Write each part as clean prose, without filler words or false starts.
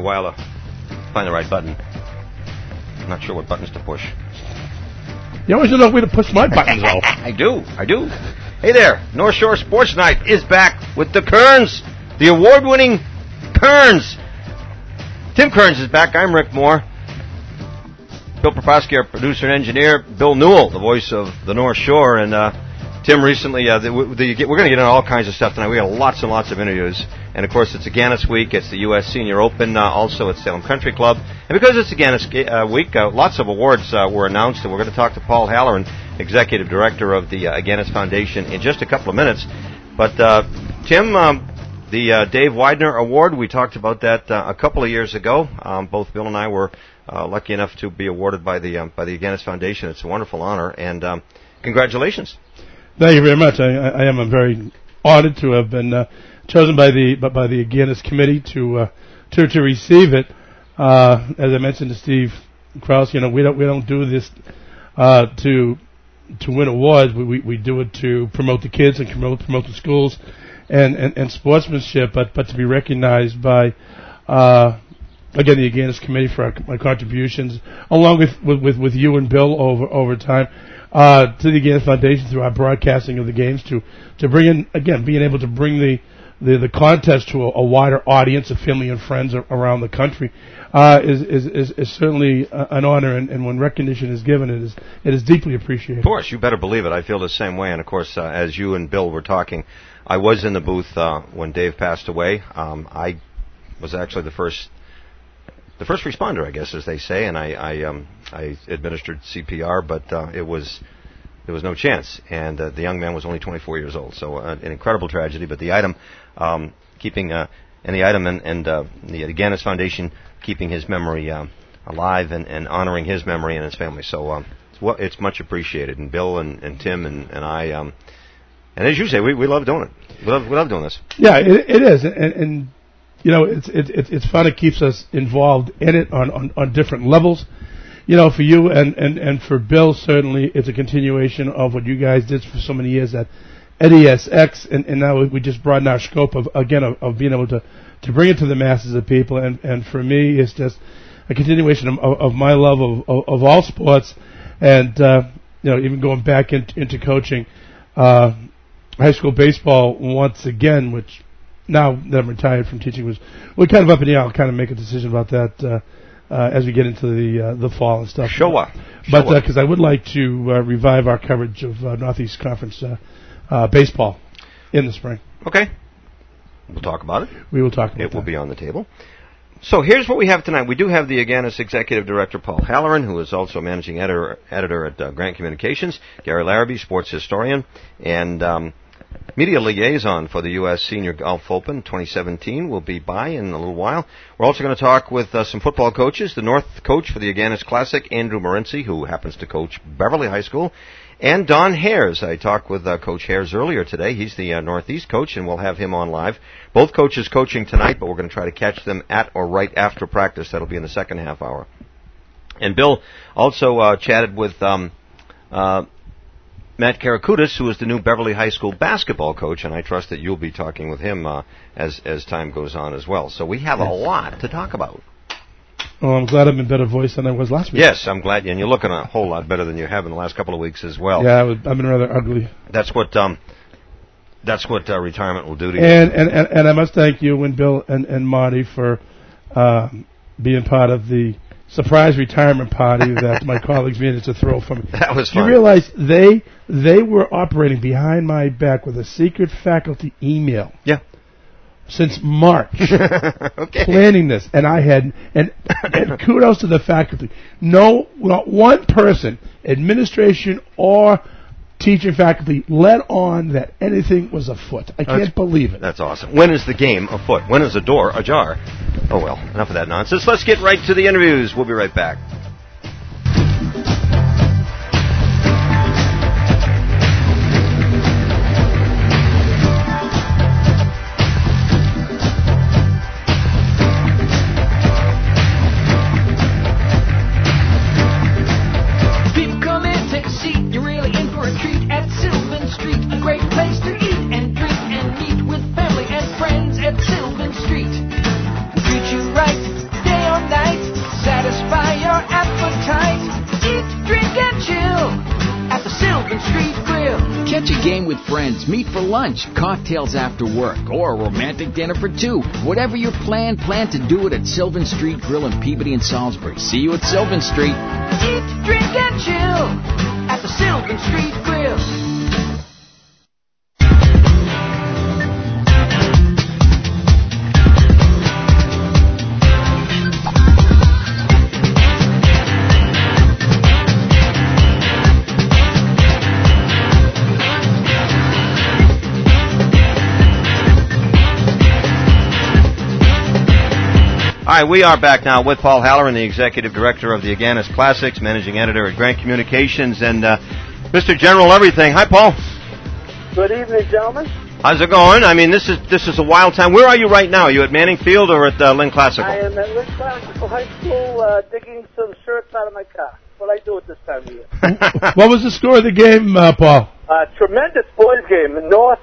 a while to find the right button. I'm not sure what buttons to push. You always know where to push my buttons, though. I do. Hey there, North Shore Sports Night is back with the Kearns, the award-winning Kearns. Tim Kearns is back. I'm Rick Moore. Bill Proposky, our producer and engineer. Bill Newell, the voice of the North Shore. And Tim, recently, we're going to get into all kinds of stuff tonight. We got lots and lots of interviews. And, of course, it's Agganis Week. It's the U.S. Senior Open, also at Salem Country Club. And because it's Agganis Week, lots of awards were announced. And we're going to talk to Paul Halloran, Executive Director of the Agganis Foundation, in just a couple of minutes. But, Tim, the Dave Widener Award, we talked about that a couple of years ago. Both Bill and I were lucky enough to be awarded by the Agganis Foundation. It's a wonderful honor. And congratulations. Thank you very much. I am very honored to have been chosen by the Agganis committee to receive it. As I mentioned to Steve Krause, we don't do this to win awards. We do it to promote the kids and promote the schools and sportsmanship. But to be recognized by again the Agganis committee for my contributions, along with you and Bill over time. To the Agganis Foundation through our broadcasting of the games to bring in, again, being able to bring the contest to a wider audience of family and friends around the country is certainly an honor, and when recognition is given, it is deeply appreciated. Of course, you better believe it. I feel the same way, and of course, as you and Bill were talking, I was in the booth when Dave passed away. I was actually the first responder, I guess, as they say, and I administered CPR, but there was no chance, and the young man was only 24 years old. So an incredible tragedy. But the item, and the Agganis Foundation keeping his memory alive and honoring his memory and his family. So it's much appreciated. And Bill and Tim and I, and as you say, we love doing it. We love doing this. Yeah, it is, and it's fun. It keeps us involved in it on different levels. For you and for Bill, certainly it's a continuation of what you guys did for so many years at ESX, and now we just broaden our scope of being able to bring it to the masses of people. And for me, it's just a continuation of my love of all sports, and even going back into coaching high school baseball once again, which now that I'm retired from teaching we're kind of up in the air. I'll kind of make a decision about that as we get into the fall and stuff. Showa. But because I would like to revive our coverage of Northeast Conference baseball in the spring. Okay. We'll talk about it. We will talk about it. It will be on the table. So here's what we have tonight. We do have the Agganis Executive Director, Paul Halloran, who is also Managing Editor at Grant Communications, Gary Larrabee, Sports Historian, and Media Liaison for the U.S. Senior Golf Open 2017 will be by in a little while. We're also going to talk with some football coaches. The North coach for the Agganis Classic, Andrew Morency, who happens to coach Beverly High School, and Don Hares. I talked with Coach Hares earlier today. He's the Northeast coach, and we'll have him on live. Both coaches coaching tonight, but we're going to try to catch them at or right after practice. That'll be in the second half hour. And Bill also chatted with Matt Karakutis, who is the new Beverly High School basketball coach, and I trust that you'll be talking with him as time goes on as well. So we have a lot to talk about. Well, I'm glad I'm in better voice than I was last week. Yes, I'm glad, and you're looking a whole lot better than you have in the last couple of weeks as well. Yeah, I've been rather ugly. That's what retirement will do to you. And I must thank you and Bill and Marty for being part of the surprise retirement party that my colleagues managed to throw for me. That was fun. You realize they were operating behind my back with a secret faculty email. Yeah. Since March, okay. Planning this, and I had and kudos to the faculty. Not one person, administration or teaching faculty, let on that anything was afoot. I can't believe it. That's awesome. When is the game afoot? When is the door ajar? Oh well, enough of that nonsense. Let's get right to the interviews. We'll be right back. game with friends, meet for lunch, cocktails after work, or a romantic dinner for two. Whatever your plan to do it at Sylvan Street Grill in Peabody and Salisbury. See you at Sylvan Street. Eat, drink, and chill at the Sylvan Street Grill. All right, we are back now with Paul Halloran, the Executive Director of the Agganis Classics, Managing Editor at Grant Communications, and Mr. General Everything. Hi, Paul. Good evening, gentlemen. How's it going? I mean, this is a wild time. Where are you right now? Are you at Manning Field or at Lynn Classical? I am at Lynn Classical High School digging some shirts out of my car. What I do at this time of year. What was the score of the game, Paul? Tremendous boys game. North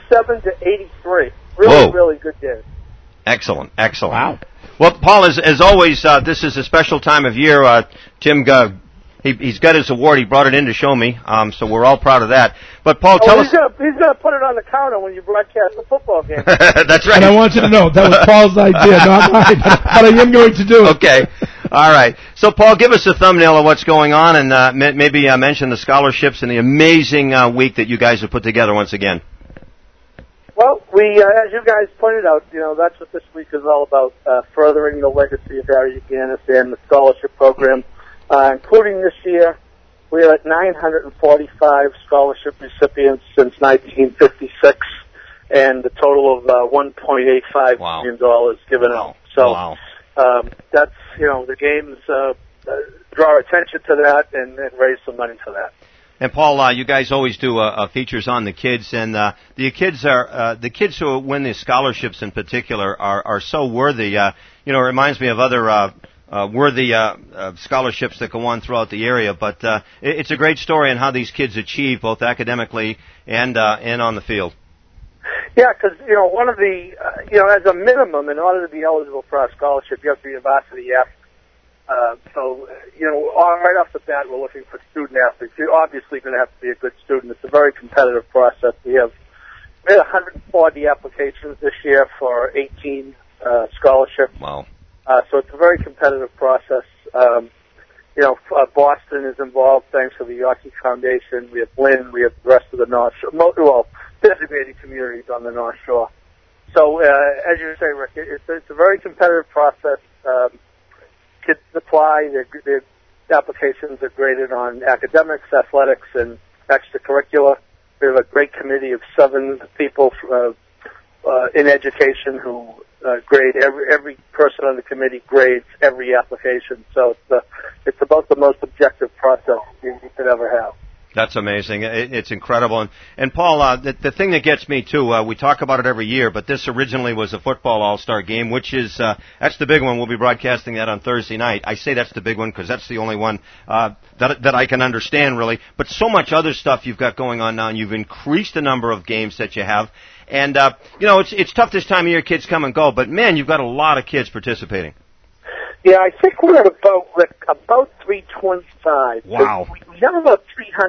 87-83. Whoa. Really good game. Excellent. Wow. Well, Paul, as always, this is a special time of year. Tim, he's got his award. He brought it in to show me, so we're all proud of that. But, Paul, tell us... He's going to put it on the counter when you broadcast the football game. That's right. And I want you to know, that was Paul's idea, not mine, but I am going to do it. Okay. All right. So, Paul, give us a thumbnail of what's going on, and maybe mention the scholarships and the amazing week that you guys have put together once again. Well, we, as you guys pointed out, that's what this week is all about, furthering the legacy of Harry Agganis and the scholarship program, including this year. We are at 945 scholarship recipients since 1956, and a total of $1.85 million given out. So that's, the games draw attention to that and raise some money for that. And Paul, you guys always do features on the kids, and the kids who win the scholarships in particular are so worthy. It reminds me of other worthy scholarships that go on throughout the area. But it's a great story on how these kids achieve both academically and on the field. Yeah, because one of the as a minimum, in order to be eligible for our scholarship, you have to be a varsity athlete. Right off the bat, we're looking for student athletes. You're obviously going to have to be a good student. It's a very competitive process. We had 140 applications this year for 18 scholarships. Wow. So it's a very competitive process. Boston is involved thanks to the Yawkey Foundation. We have Lynn. We have the rest of the North Shore, designated communities on the North Shore. So, as you say, Rick, it's a very competitive process. Kids apply. Their applications are graded on academics, athletics, and extracurricular. We have a great committee of 7 people in education who grade every person on the committee grades every application. So it's about the most objective process you could ever have. That's amazing. It's incredible. And Paul, the thing that gets me too, we talk about it every year, but this originally was a football all-star game, which is, that's the big one. We'll be broadcasting that on Thursday night. I say that's the big one because that's the only one, that I can understand really. But so much other stuff you've got going on now, and you've increased the number of games that you have. And, it's tough this time of year, kids come and go, but man, you've got a lot of kids participating. Yeah, I think we're at about 325. Wow. We have about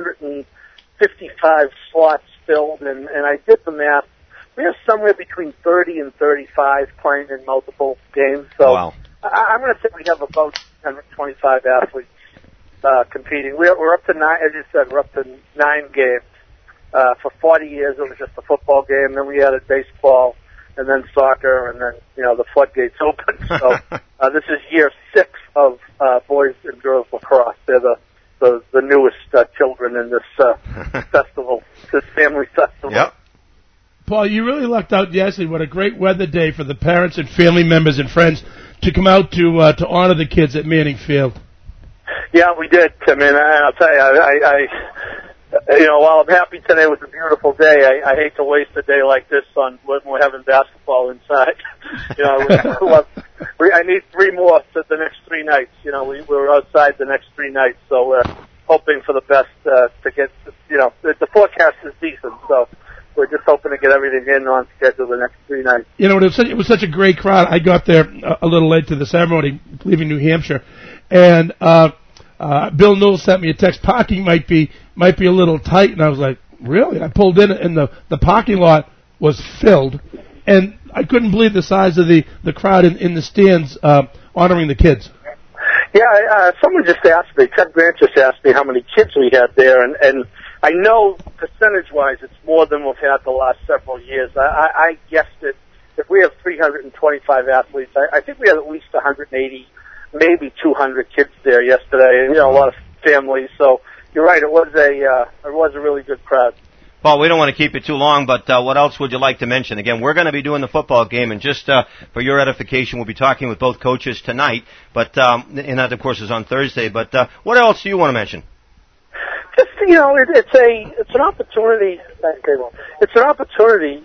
355 slots filled, and I did the math. We have somewhere between 30 and 35 playing in multiple games. So wow. I'm going to say we have about 125 athletes competing. We're up to 9, as you said, we're up to 9 games. For 40 years, it was just a football game. Then we added baseball, and then soccer, and then, the floodgates opened. So this is year 6 of boys and girls lacrosse. They're the newest children in this festival, this family festival. Yep. Paul, you really lucked out yesterday. What a great weather day for the parents and family members and friends to come out to honor the kids at Manning Field. Yeah, we did, Tim, and I'll tell you, while I'm happy today was a beautiful day, I hate to waste a day like this on when we're having basketball inside. I need 3 more for the next 3 nights. We're outside the next 3 nights, so we're hoping for the best to get. The forecast is decent, so we're just hoping to get everything in on schedule the next 3 nights. It was such a great crowd. I got there a little late to the ceremony, leaving New Hampshire, and Bill Newell sent me a text. Parking might be a little tight, and I was like, Really? I pulled in and the parking lot was filled, and I couldn't believe the size of the crowd in the stands honoring the kids. Yeah, someone just asked me, Ted Grant just asked me how many kids we had there, and I know percentage-wise it's more than we've had the last several years. I guessed it. If we have 325 athletes, I think we had at least 180, maybe 200 kids there yesterday, and, a lot of families. So you're right, it was a really good crowd. Paul, we don't want to keep you too long, but what else would you like to mention? Again, we're going to be doing the football game, and just for your edification, we'll be talking with both coaches tonight, but and that, of course, is on Thursday. But what else do you want to mention? Just, it's an opportunity. It's an opportunity,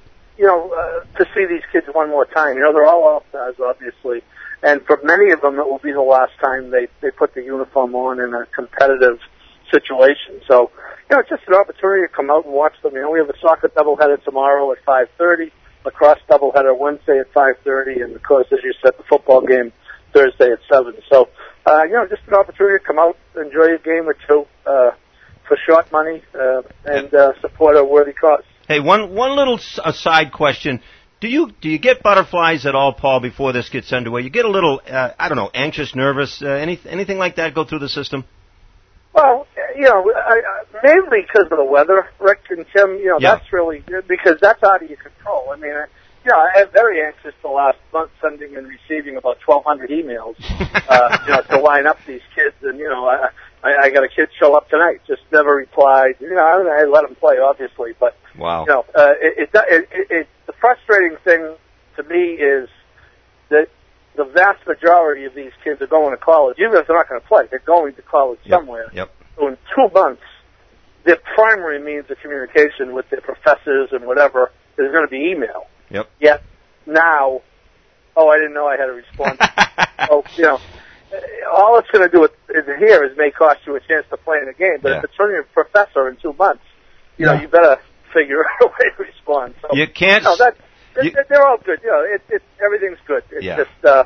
to see these kids one more time. They're all All-Stars, obviously, and for many of them, it will be the last time they put the uniform on in a competitive situation. So, it's just an opportunity to come out and watch them. We have a soccer doubleheader tomorrow at 5:30, lacrosse doubleheader Wednesday at 5:30, and of course, as you said, the football game Thursday at 7. So, just an opportunity to come out, enjoy a game or two for short money, and support a worthy cause. Hey, one little aside question. Do you get butterflies at all, Paul, before this gets underway? You get a little, anxious, nervous, anything like that go through the system? Well, mainly because of the weather, Rick and Tim. That's really because that's out of your control. I mean, I'm very anxious the last month, sending and receiving about 1,200 emails, to line up these kids, and I got a kid show up tonight, just never replied. I let him play, obviously, but wow. The frustrating thing to me is that the vast majority of these kids are going to college. Even if they're not going to play, they're going to college somewhere. Yep. So in 2 months, their primary means of communication with their professors and whatever is going to be email. Yep. Yet now, I didn't know I had to respond. All it's going to do here is may cost you a chance to play in a game. But if it's from your professor in 2 months, you better figure out a way to respond. So, you can't. They're all good. Everything's good. It's just,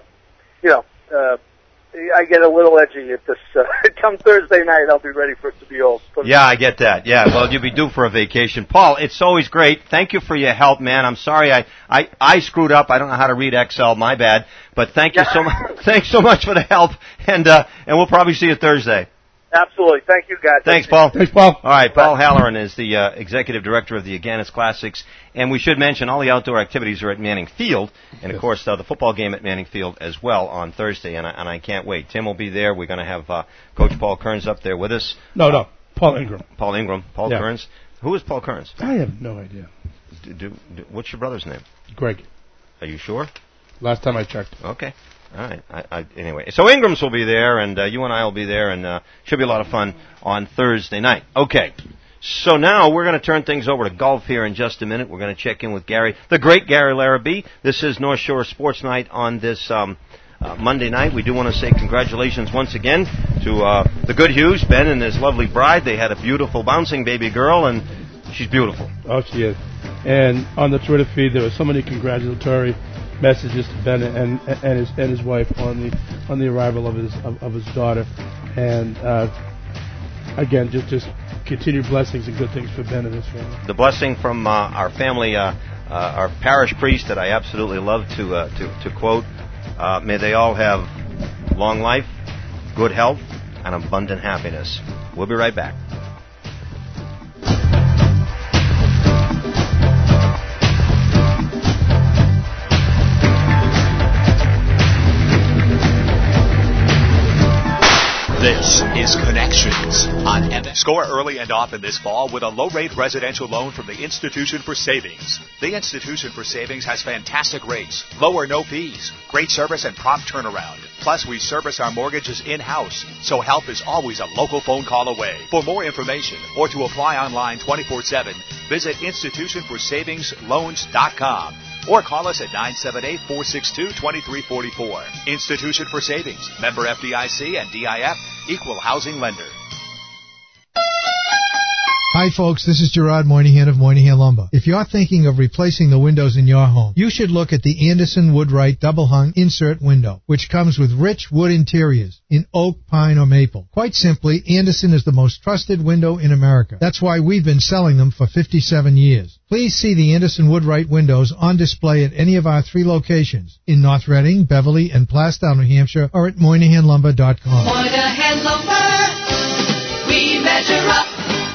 I get a little edgy at this. Come Thursday night, I'll be ready for it to be over. Yeah, I get that. Yeah, well, you'll be due for a vacation. Paul, it's always great. Thank you for your help, man. I'm sorry I screwed up. I don't know how to read Excel. My bad. But thank you so much. Thanks so much for the help, and we'll probably see you Thursday. Absolutely. Thank you, guys. Thanks, Paul. Thanks, Paul. All right, Paul Halloran is the executive director of the Agganis Classics, and we should mention all the outdoor activities are at Manning Field, and of course the football game at Manning Field as well on Thursday, and I can't wait. Tim will be there. We're going to have Coach Paul Kearns up there with us. No, Paul Ingram. Paul Kearns. Who is Paul Kearns? I have no idea. What's your brother's name? Greg. Are you sure? Last time I checked. Okay. All right. Anyway, so Ingram's will be there, and you and I will be there, and should be a lot of fun on Thursday night. Okay. So now we're going to turn things over to golf here in just a minute. We're going to check in with Gary, the great Gary Larrabee. This is North Shore Sports Night on this Monday night. We do want to say congratulations once again to the Good Hughes, Ben and his lovely bride. They had a beautiful bouncing baby girl, and she's beautiful. Oh, she is. And on the Twitter feed, there were so many congratulatory messages to Ben and his wife on the arrival of his daughter, and again, just continued blessings and good things for Ben and his family. The blessing from our family, our parish priest that I absolutely love to quote: "May they all have long life, good health, and abundant happiness." We'll be right back. This is Connections on FM. Score early and often this fall with a low-rate residential loan from the Institution for Savings. The Institution for Savings has fantastic rates, low or no fees, great service and prompt turnaround. Plus, we service our mortgages in-house, so help is always a local phone call away. For more information or to apply online 24/7, visit institutionforsavingsloans.com. Or call us at 978-462-2344. Institution for Savings. Member FDIC and DIF. Equal housing lender. Hi folks, this is Gerard Moynihan of Moynihan Lumber. If you're thinking of replacing the windows in your home, you should look at the Anderson Woodwright Double Hung Insert Window, which comes with rich wood interiors in oak, pine, or maple. Quite simply, Anderson is the most trusted window in America. That's why we've been selling them for 57 years. Please see the Anderson Woodwright windows on display at any of our 3 locations in North Reading, Beverly, and Plastown, New Hampshire, or at MoynihanLumber.com. Moynihan Lumber, we measure up.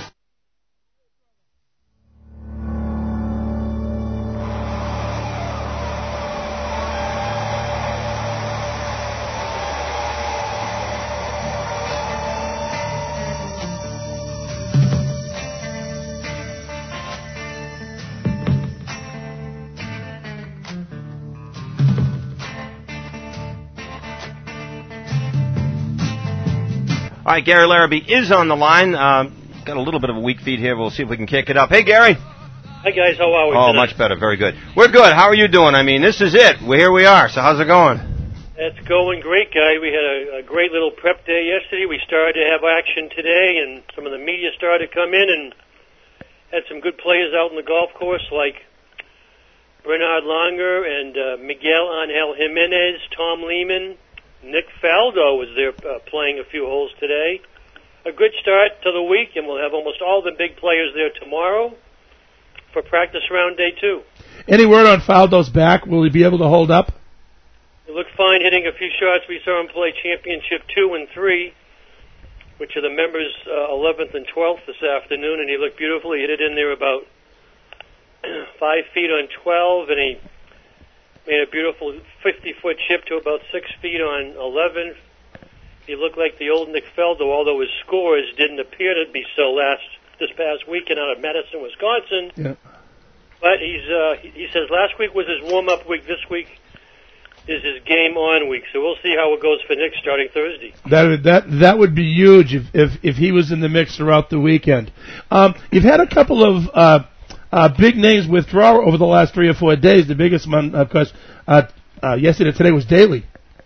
All right, Gary Larrabee is on the line. Got a little bit of a weak feed here. We'll see if we can kick it up. Hey, Gary. Hi, guys. How are we Oh, tonight? much better. Very good. We're good. How are you doing? I mean, this is it. Here we are. So how's it going? It's going great, guy. We had a great little prep day yesterday. We started to have action today, and some of the media started to come in and had some good players out on the golf course like Bernard Langer and Miguel Angel Jimenez, Tom Lehman. Nick Faldo was there playing a few holes today. A good start to the week, and we'll have almost all the big players there tomorrow for practice round day 2. Any word on Faldo's back? Will he be able to hold up? He looked fine hitting a few shots. We saw him play Championship 2 and 3, which are the members 11th and 12th this afternoon, and he looked beautiful. He hit it in there about 5 feet on 12, and he made a beautiful 50-foot chip to about 6 feet on 11. He looked like the old Nick Faldo, although his scores didn't appear to be so this past weekend out of Madison, Wisconsin. Yeah. But he says last week was his warm-up week. This week is his game-on week. So we'll see how it goes for Nick starting Thursday. That would be huge if he was in the mix throughout the weekend. You've had a couple of big names withdraw over the last 3 or 4 days. The biggest one, of course, today was Daly.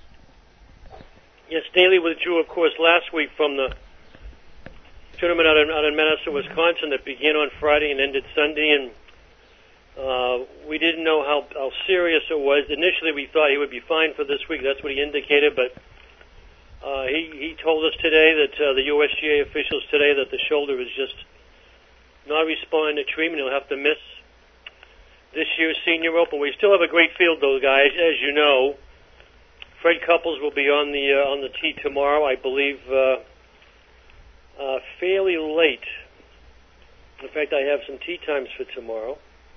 Yes, Daly withdrew, of course, last week from the tournament out in Madison, Wisconsin that began on Friday and ended Sunday, and we didn't know how serious it was. Initially, we thought he would be fine for this week. That's what he indicated, but he told us today that the USGA officials today that the shoulder is just not responding to treatment. He'll have to miss this year's Senior Open. We still have a great field, though, guys, as you know. Fred Couples will be on the tee tomorrow, I believe, fairly late. In fact, I have some tee times for tomorrow.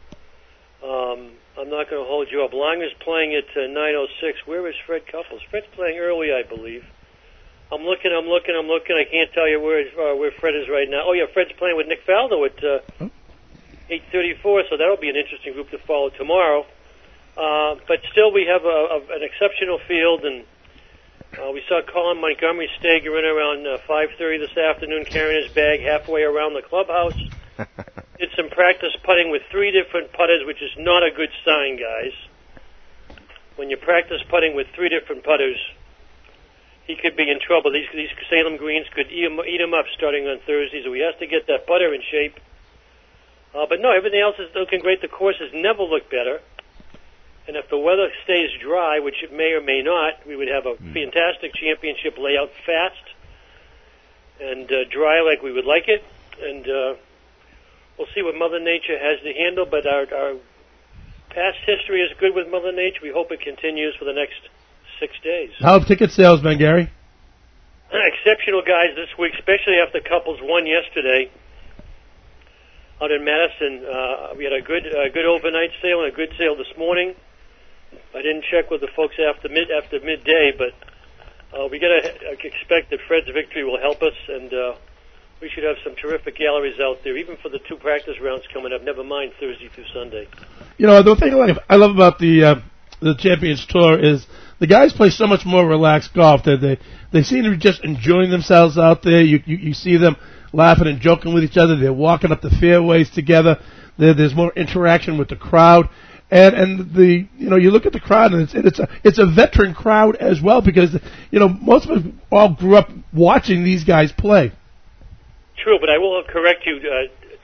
I'm not going to hold you up. Langer's playing at 9:06. Where is Fred Couples? Fred's playing early, I believe. I'm looking. I can't tell you where Fred is right now. Oh, yeah, Fred's playing with Nick Faldo at 8:34, so that'll be an interesting group to follow tomorrow. But still, we have an exceptional field, and we saw Colin Montgomery stagger in around 5:30 this afternoon, carrying his bag halfway around the clubhouse. Did some practice putting with 3 different putters, which is not a good sign, guys. When you practice putting with 3 different putters, he could be in trouble. These Salem greens could eat him up starting on Thursday, so he has to get that putter in shape. But no, everything else is looking great. The course has never looked better. And if the weather stays dry, which it may or may not, we would have a fantastic championship layout, fast and dry like we would like it. And we'll see what Mother Nature has to handle. But our past history is good with Mother Nature. We hope it continues for the next 6 days. How have ticket sales been, Gary? Exceptional, guys, this week, especially after Couples won yesterday out in Madison. We had a good overnight sale and a good sale this morning. I didn't check with the folks after midday, but we got to expect that Fred's victory will help us, and we should have some terrific galleries out there, even for the 2 practice rounds coming up. Never mind Thursday through Sunday. You know, the thing I love about the Champions Tour is the guys play so much more relaxed golf. They seem to be just enjoying themselves out there. You see them laughing and joking with each other. They're walking up the fairways together. There's more interaction with the crowd. And you look at the crowd, and it's a veteran crowd as well, because most of us all grew up watching these guys play. True, but I will correct you.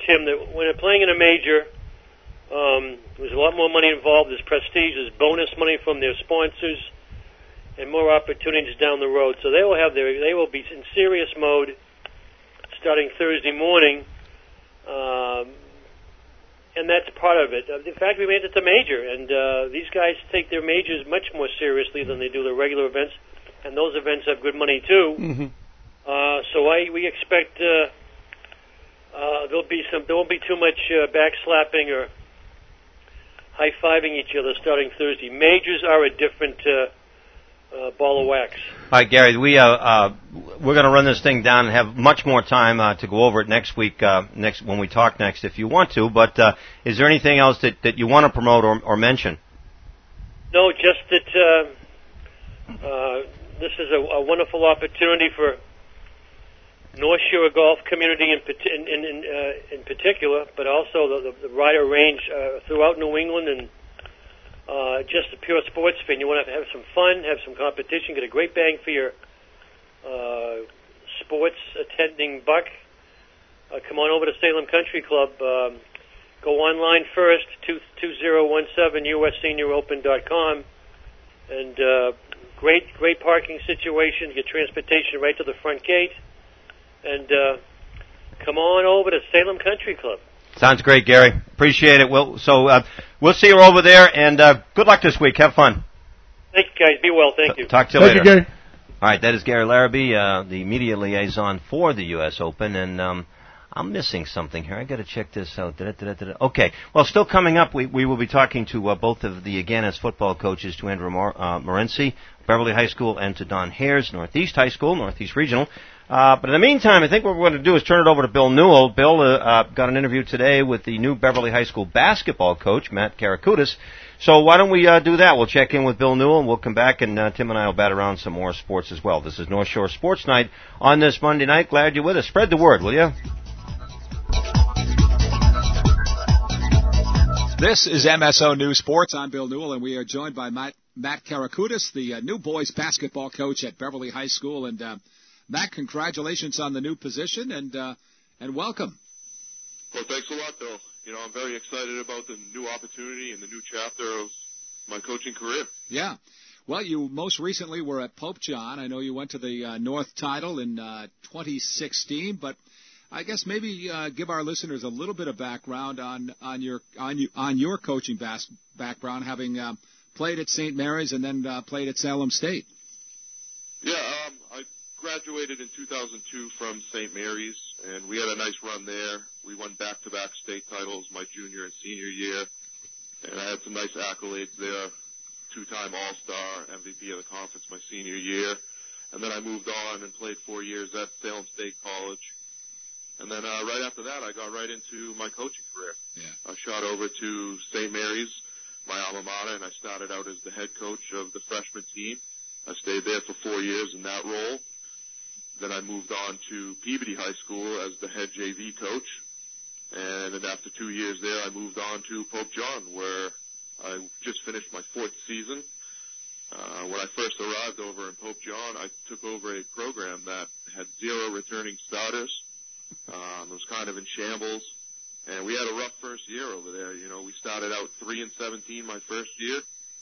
Tim, that when they're playing in a major, there's a lot more money involved. There's prestige. There's bonus money from their sponsors, and more opportunities down the road. So they will be in serious mode starting Thursday morning, and that's part of it. In fact, we made it a major, and these guys take their majors much more seriously than they do the regular events, and those events have good money too. Mm-hmm. So we expect there won't be too much backslapping or high-fiving each other starting Thursday. Majors are a different ball of wax. All right, Gary, we're going to run this thing down and have much more time to go over it next week, when we talk next, if you want to. But is there anything else that you want to promote or mention? No, just that this is a wonderful opportunity for North Shore golf community in particular, but also the rider range throughout New England, and just a pure sports fan. You want to have some fun, have some competition, get a great bang for your sports attending buck. Come on over to Salem Country Club. Go online first, 2017ussenioropen.com, and great parking situation. Get transportation right to the front gate. And come on over to Salem Country Club. Sounds great, Gary. Appreciate it. We'll see you over there, and good luck this week. Have fun. Thank you, guys. Be well. Thank you. Talk to you later. Thank you, Gary. All right, that is Gary Larrabee, the media liaison for the U.S. Open, and I'm missing something here. I got to check this out. Okay. Well, still coming up, we will be talking to both of the Agganis football coaches, to Andrew Morency, Beverly High School, and to Don Hares, Northeast High School, Northeast Regional. But in the meantime, I think what we're going to do is turn it over to Bill Newell. Bill got an interview today with the new Beverly High School basketball coach, Matt Karakoutis. So why don't we do that? We'll check in with Bill Newell, and we'll come back, and Tim and I will bat around some more sports as well. This is North Shore Sports Night on this Monday night. Glad you're with us. Spread the word, will you? This is MSO News Sports. I'm Bill Newell, and we are joined by Matt Karakoutis, the new boys basketball coach at Beverly High School. And Matt, congratulations on the new position, and welcome. Well, thanks a lot, Bill. You know, I'm very excited about the new opportunity and the new chapter of my coaching career. Yeah. Well, you most recently were at Pope John. I know you went to the North title in 2016, but I guess maybe give our listeners a little bit of background on your coaching background, having played at St. Mary's and then played at Salem State. Yeah, I graduated in 2002 from St. Mary's, and we had a nice run there. We won back-to-back state titles my junior and senior year, and I had some nice accolades there. Two-time All-Star, MVP of the conference my senior year. And then I moved on and played 4 years at Salem State College. And then right after that, I got right into my coaching career. Yeah. I shot over to St. Mary's, my alma mater, and I started out as the head coach of the freshman team. I stayed there for 4 years in that role. Then I moved on to Peabody High School as the head JV coach. And then after 2 years there, I moved on to Pope John, where I just finished my 4th season. When I first arrived over in Pope John, I took over a program that had 0 returning starters. It was kind of in shambles. And we had a rough first year over there. You know, we started out 3-17 my first year.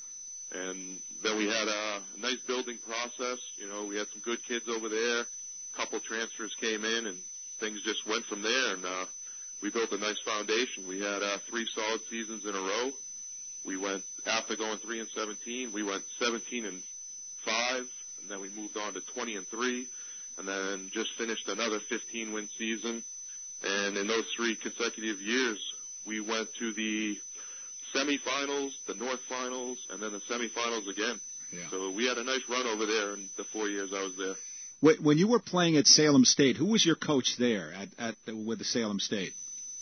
And then we had a nice building process. You know, we had some good kids over there. A couple transfers came in, and things just went from there. And we built a nice foundation. We had 3 solid seasons in a row. We went, after going 3-17, we went 17-5, and then we moved on to 20-3, and then just finished another 15-win season. And in those 3 consecutive years, we went to the semifinals, the North Finals, and then the semifinals again. Yeah. So we had a nice run over there in the 4 years I was there. When you were playing at Salem State, who was your coach there with the Salem State?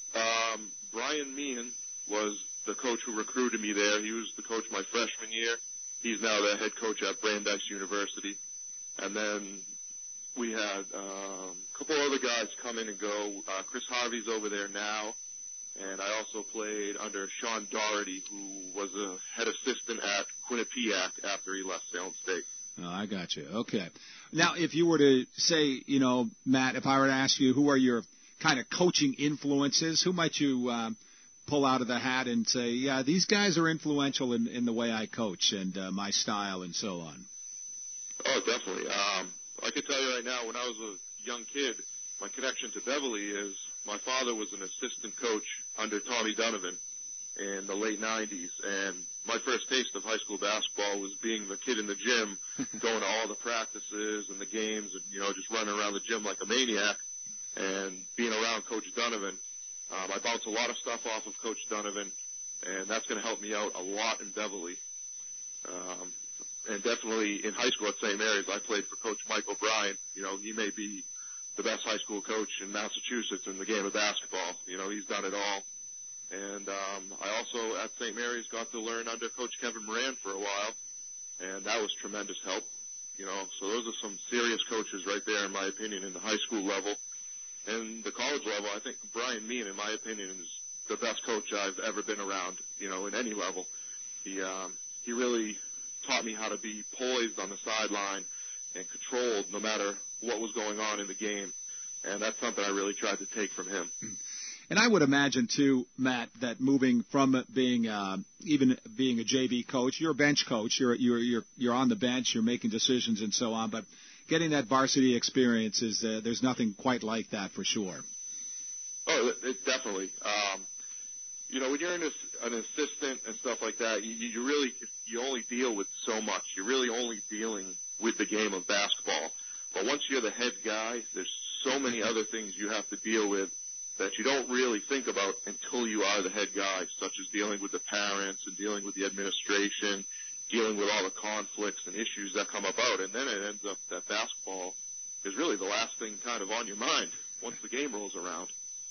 Brian Meehan was the coach who recruited me there. He was the coach my freshman year. He's now the head coach at Brandeis University. And then we had a couple other guys come in and go. Chris Harvey's over there now. And I also played under Sean Doherty, who was a head assistant at Quinnipiac after he left Salem State. Oh, I got you. Okay. Now, if you were to say, you know, Matt, if I were to ask you who are your kind of coaching influences? Who might you pull out of the hat and say, yeah, these guys are influential in the way I coach and my style and so on? Oh, definitely. I can tell you right now, when I was a young kid, my connection to Beverly is my father was an assistant coach under Tommy Donovan in the late 90s, and my first taste of high school basketball was being the kid in the gym, going to all the practices and the games and, just running around the gym like a maniac and being around Coach Donovan. I bounced a lot of stuff off of Coach Donovan, and that's going to help me out a lot in Beverly. And definitely in high school at St. Mary's, I played for Coach Mike O'Brien. He may be the best high school coach in Massachusetts in the game of basketball. He's done it all. And I also, at St. Mary's, got to learn under Coach Kevin Moran for a while, and that was tremendous help. So those are some serious coaches right there, in my opinion, in the high school level. And the college level, I think Brian Meehan, in my opinion, is the best coach I've ever been around, in any level. He really taught me how to be poised on the sideline and controlled no matter what was going on in the game. And that's something I really tried to take from him. And I would imagine, too, Matt, that moving from being even being a JV coach, you're a bench coach, you're on the bench, you're making decisions and so on, but getting that varsity experience is there's nothing quite like that for sure. Oh, it definitely. When you're an assistant and stuff like that, you only deal with so much. You're really only dealing with the game of basketball. But once you're the head guy, there's so many other things you have to deal with that you don't really think about until you are the head guy, such as dealing with the parents and dealing with the administration, dealing with all the conflicts and issues that come about. And then it ends up that basketball is really the last thing kind of on your mind once the game rolls around.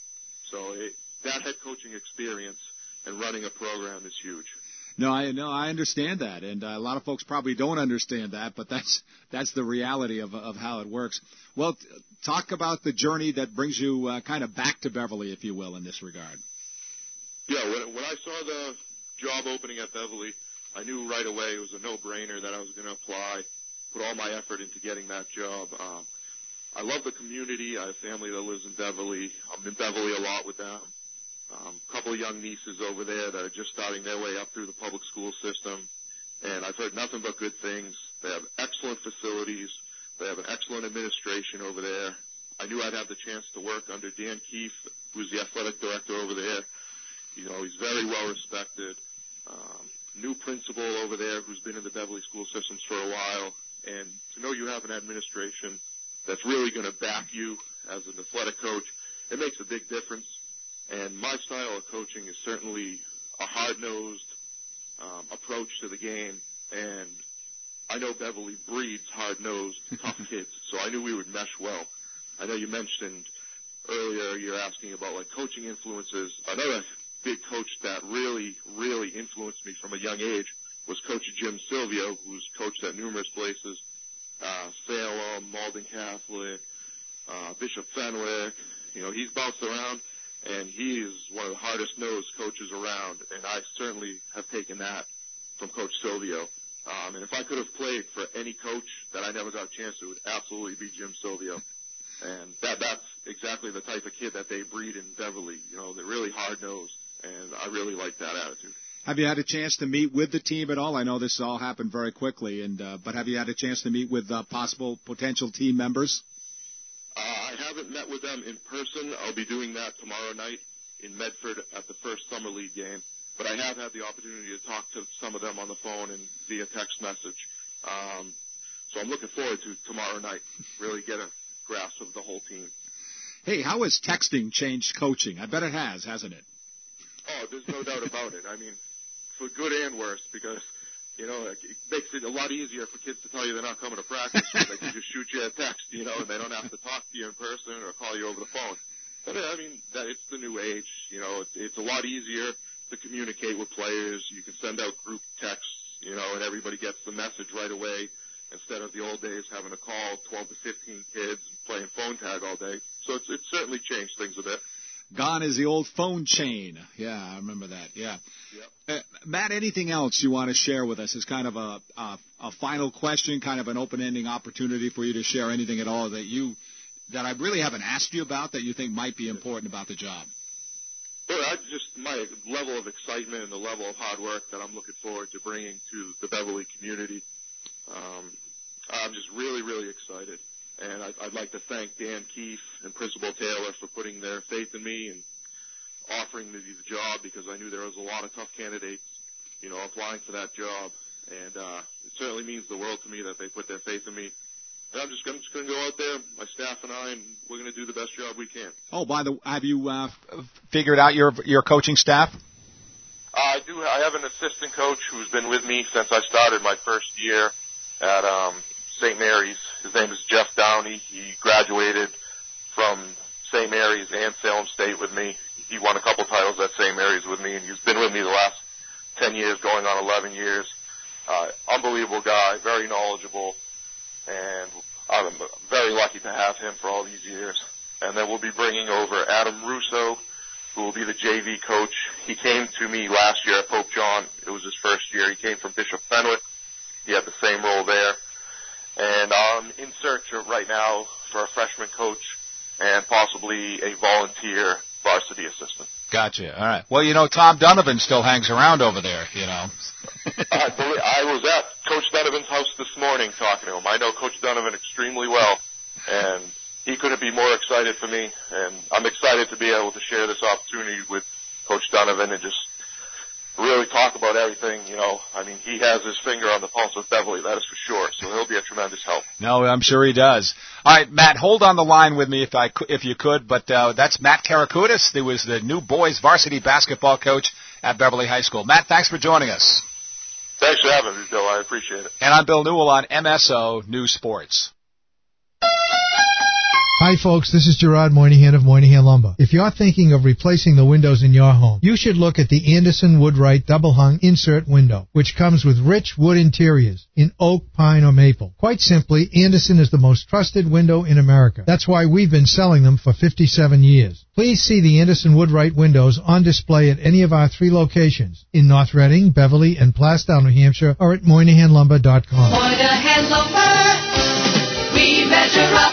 So that head coaching experience and running a program is huge. No, I understand that, and a lot of folks probably don't understand that, but that's the reality of how it works. Well, talk about the journey that brings you kind of back to Beverly, if you will, in this regard. Yeah, when I saw the job opening at Beverly, I knew right away it was a no-brainer that I was going to apply, put all my effort into getting that job. I love the community. I have family that lives in Beverly. I'm in Beverly a lot with them. A couple of young nieces over there that are just starting their way up through the public school system, and I've heard nothing but good things. They have excellent facilities. They have an excellent administration over there. I knew I'd have the chance to work under Dan Keefe, who's the athletic director over there. He's very well respected. New principal over there who's been in the Beverly school systems for a while, and to know you have an administration that's really going to back you as an athletic coach, it makes a big difference. And my style of coaching is certainly a hard-nosed approach to the game, and I know Beverly breeds hard-nosed, tough kids, so I knew we would mesh well. I know you mentioned earlier, you're asking about like coaching influences. Another big coach that really, really influenced me from a young age was Coach Jim Silvio, who's coached at numerous places, Salem, Malden Catholic, Bishop Fenwick. He's bounced around. And he is one of the hardest-nosed coaches around, and I certainly have taken that from Coach Silvio. And if I could have played for any coach that I never got a chance to, it would absolutely be Jim Silvio. And that's exactly the type of kid that they breed in Beverly. They're really hard-nosed, and I really like that attitude. Have you had a chance to meet with the team at all? I know this all happened very quickly, but have you had a chance to meet with potential team members? I haven't met with them in person. I'll be doing that tomorrow night in Medford at the first Summer League game. But I have had the opportunity to talk to some of them on the phone and via text message. So I'm looking forward to tomorrow night, really get a grasp of the whole team. Hey, how has texting changed coaching? I bet it has, hasn't it? Oh, there's no doubt about it. I mean, for good and worse, because it makes it a lot easier for kids to tell you they're not coming to practice when they can just shoot you a text, and they don't have to talk to you in person or call you over the phone. But, it's the new age. It's a lot easier to communicate with players. You can send out group texts, and everybody gets the message right away instead of the old days having to call 12 to 15 kids and playing phone tag all day. So it's certainly changed things a bit. Gone is the old phone chain. Yeah, I remember that. Yeah. Yep. Matt, anything else you want to share with us as kind of a final question, kind of an open-ending opportunity for you to share anything at all that you that I really haven't asked you about that you think might be important about the job? Well, just my level of excitement and the level of hard work that I'm looking forward to bringing to the Beverly community. I'm just really, really excited. And I'd like to thank Dan Keefe and Principal Taylor for putting their faith in me and offering me the job, because I knew there was a lot of tough candidates, applying for that job. And it certainly means the world to me that they put their faith in me. And I'm just going to go out there, my staff and I, and we're going to do the best job we can. Oh, have you figured out your coaching staff? I do. I have an assistant coach who's been with me since I started my first year at St. Mary's. His name is Jeff Downey. He graduated from St. Mary's and Salem State with me. He won a couple titles at St. Mary's with me, and he's been with me the last 10 years, going on 11 years. Unbelievable guy, very knowledgeable, and I'm very lucky to have him for all these years. And then we'll be bringing over Adam Russo, who will be the JV coach. He came to me last year at Pope John. It was his first year. He came from Bishop Fenwick. He had the same role there. And I'm in search right now for a freshman coach and possibly a volunteer varsity assistant. Gotcha. All right. Well, Tom Donovan still hangs around over there, I was at Coach Donovan's house this morning talking to him. I know Coach Donovan extremely well, and he couldn't be more excited for me. And I'm excited to be able to share this opportunity with Coach Donovan and just really talk about everything. He has his finger on the pulse of Beverly, that is for sure. So he'll be a tremendous help. No, I'm sure he does. All right, Matt, hold on the line with me if you could. But that's Matt Karakoutis, who was the new boys varsity basketball coach at Beverly High School. Matt, thanks for joining us. Thanks for having me, Bill. I appreciate it. And I'm Bill Newell on MSO News Sports. Hi folks, this is Gerard Moynihan of Moynihan Lumber. If you're thinking of replacing the windows in your home, you should look at the Anderson Woodwright Double Hung Insert Window, which comes with rich wood interiors in oak, pine, or maple. Quite simply, Anderson is the most trusted window in America. That's why we've been selling them for 57 years. Please see the Anderson Woodwright windows on display at any of our 3 locations in North Reading, Beverly, and Plastown, New Hampshire, or at MoynihanLumber.com. Moynihan Lumber, we measure up.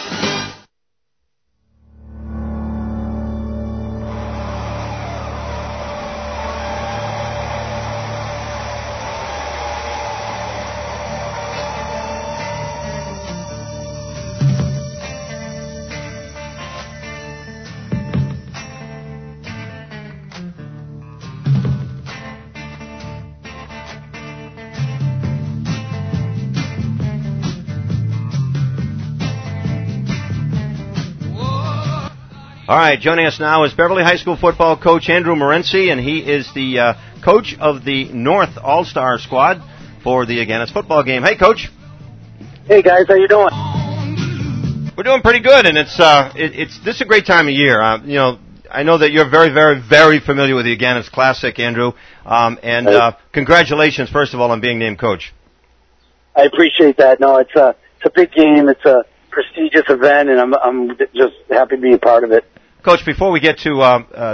All right, joining us now is Beverly High School football coach Andrew Morency, and he is the coach of the North All-Star squad for the Agganis football game. Hey, Coach. Hey, guys, how you doing? We're doing pretty good, and this is a great time of year. I know that you're very, very, very familiar with the Agganis Classic, Andrew, and congratulations, first of all, on being named coach. I appreciate that. No, it's a big game. It's a prestigious event, and I'm just happy to be a part of it. Coach, before we get to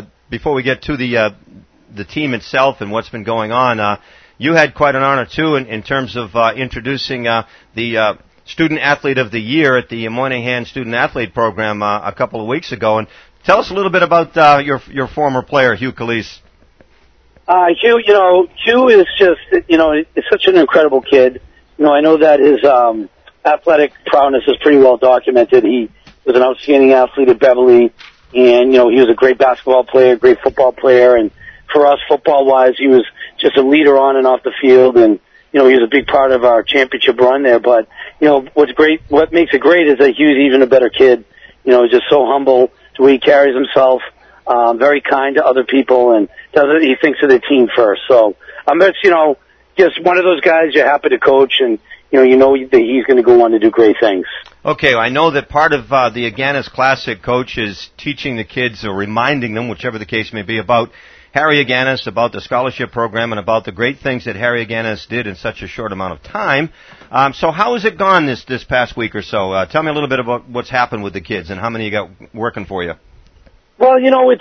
the team itself and what's been going on, you had quite an honor too in terms of introducing the Student Athlete of the Year at the Moynihan Student Athlete Program a couple of weeks ago. And tell us a little bit about your former player, Hugh Calise. Hugh, Hugh is just, is such an incredible kid. I know that his athletic prowess is pretty well documented. He was an outstanding athlete at Beverly, and, he was a great basketball player, great football player, and for us, football-wise, he was just a leader on and off the field, and, he was a big part of our championship run there. But, what makes it great is that Hugh's even a better kid. Just so humble, the way he carries himself, very kind to other people, and he thinks of the team first. So, just one of those guys you're happy to coach, and, you know that he's going to go on to do great things. Okay, I know that part of the Agganis Classic, Coach, is teaching the kids or reminding them, whichever the case may be, about Harry Agganis, about the scholarship program, and about the great things that Harry Agganis did in such a short amount of time. So how has it gone this past week or so? Tell me a little bit about what's happened with the kids and how many you got working for you. Well,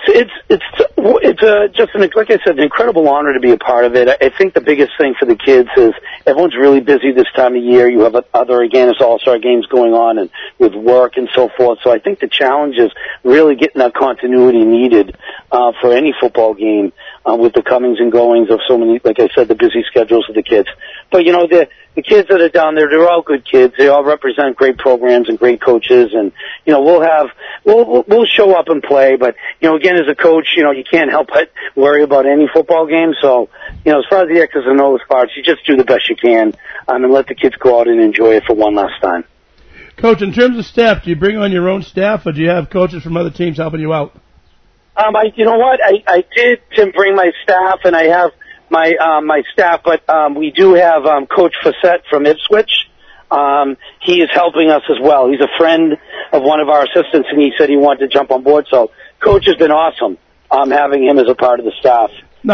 it's just like I said, an incredible honor to be a part of it. I think the biggest thing for the kids is everyone's really busy this time of year. You have other Aganis All-Star games going on and with work and so forth. So I think the challenge is really getting that continuity needed for any football game with the comings and goings of so many, like I said, the busy schedules of the kids. But the kids that are down there, they're all good kids. They all represent great programs and great coaches, and we'll show up and play. But again, as a coach, you can't help but worry about any football game. So as far as the X's and O's parts, you just do the best you can and let the kids go out and enjoy it for one last time. Coach, in terms of staff, do you bring on your own staff, or do you have coaches from other teams helping you out? I did, Tim, bring my staff, and I have my staff, but we do have Coach Facette from Ipswich. He is helping us as well. He's a friend of one of our assistants, and he said he wanted to jump on board. So Coach has been awesome having him as a part of the staff. No,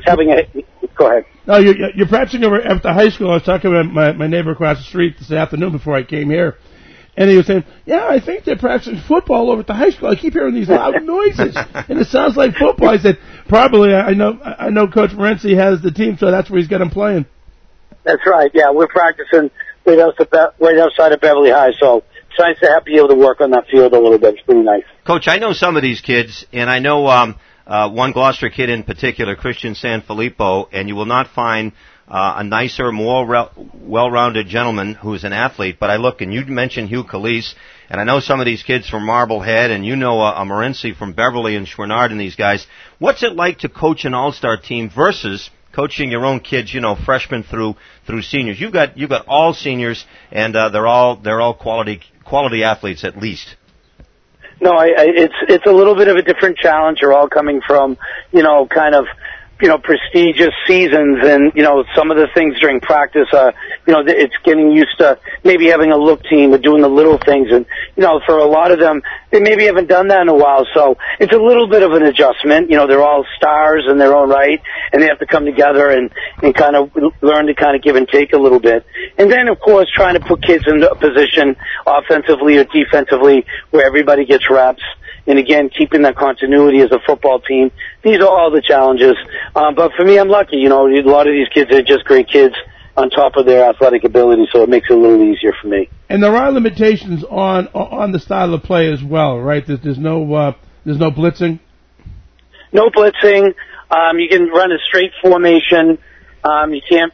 go ahead. No, you're practicing over at the high school. I was talking about my neighbor across the street this afternoon before I came here. And he was saying, yeah, I think they're practicing football over at the high school. I keep hearing these loud noises, and it sounds like football. I said, probably, I know Coach Morency has the team, so that's where he's got him playing. That's right, yeah. We're practicing right outside of Beverly High, so it's nice to be able to work on that field a little bit. It's pretty nice. Coach, I know some of these kids, and I know one Gloucester kid in particular, Christian Sanfilippo, and you will not find a nicer, more well-rounded gentleman who's an athlete. But I look, and you mentioned Hugh Calise, and I know some of these kids from Marblehead, and a Morency from Beverly and Chouinard and these guys. What's it like to coach an all-star team versus coaching your own kids, freshmen through seniors? You've got all seniors, and they're all quality athletes at least. No, it's a little bit of a different challenge. You're all coming from, kind of, prestigious seasons, and, some of the things during practice, it's getting used to maybe having a look team or doing the little things. And, for a lot of them, they maybe haven't done that in a while. So it's a little bit of an adjustment. They're all stars in their own right, and they have to come together and kind of learn to kind of give and take a little bit. And then, of course, trying to put kids in a position offensively or defensively where everybody gets reps. And again, keeping that continuity as a football team. These are all the challenges. But for me, I'm lucky. A lot of these kids are just great kids on top of their athletic ability, so it makes it a little easier for me. And there are limitations on the style of play as well, right? There's no blitzing. No blitzing. You can run a straight formation. You can't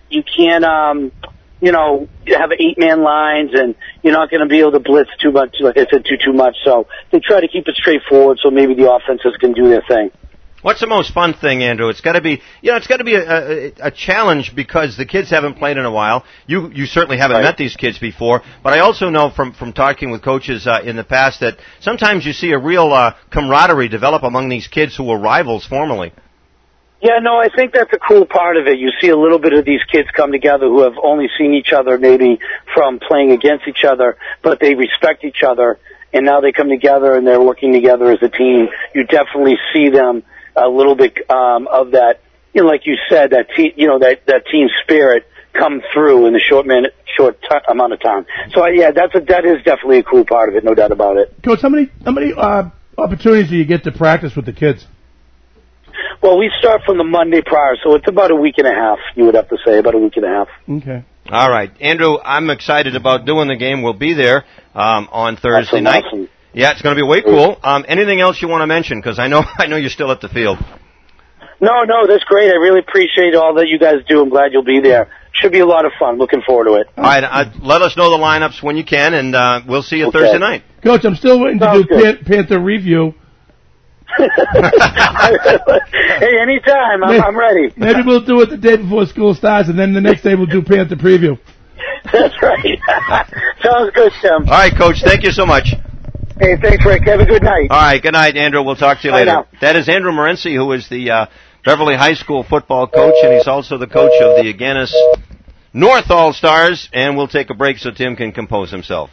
have 8-man lines, and you're not going to be able to blitz too much, like I said, too much. So they try to keep it straightforward so maybe the offenses can do their thing. What's the most fun thing, Andrew? It's got to be, a challenge because the kids haven't played in a while. You certainly haven't met these kids before, but I also know from talking with coaches in the past that sometimes you see a real camaraderie develop among these kids who were rivals formerly. Yeah, no, I think that's a cool part of it. You see a little bit of these kids come together who have only seen each other maybe from playing against each other, but they respect each other, and now they come together and they're working together as a team. You definitely see them a little bit of that, like you said, that that team spirit come through in the short amount of time. So that is definitely a cool part of it, no doubt about it. Coach, how many opportunities do you get to practice with the kids? Well, we start from the Monday prior, so it's about a week and a half, you would have to say, about a week and a half. Okay. All right. Andrew, I'm excited about doing the game. We'll be there on Thursday night. Awesome. Yeah, it's going to be way cool. Anything else you want to mention? Because I know you're still at the field. No, that's great. I really appreciate all that you guys do. I'm glad you'll be there. Should be a lot of fun. Looking forward to it. All right. Let us know the lineups when you can, and we'll see you Thursday night. Coach, I'm still waiting to do Panther review. Hey, anytime. I'm ready. Maybe we'll do it the day before school starts, and then the next day we'll do Panther preview. That's right. Sounds good, Tim. All right, Coach. Thank you so much. Hey, thanks, Rick. Have a good night. All right. Good night, Andrew. We'll talk to you later. Now. That is Andrew Morency, who is the Beverly High School football coach, and he's also the coach of the Aganis North All-Stars. And we'll take a break so Tim can compose himself.